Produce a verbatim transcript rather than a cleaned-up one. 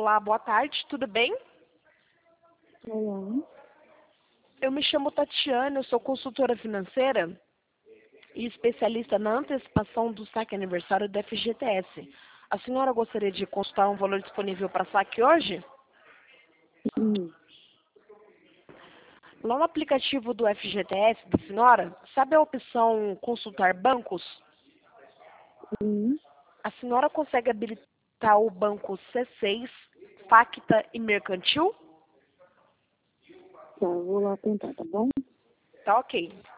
Olá, boa tarde, tudo bem? Olá. Eu me chamo Tatiana, eu sou consultora financeira e especialista na antecipação do saque aniversário do F G T S. A senhora gostaria de consultar um valor disponível para saque hoje? Sim. Lá no aplicativo do F G T S da senhora, sabe a opção consultar bancos? Sim. A senhora consegue habilitar o banco C seis, Facta e Mercantil? Tá, eu vou lá tentar, tá bom? Tá ok.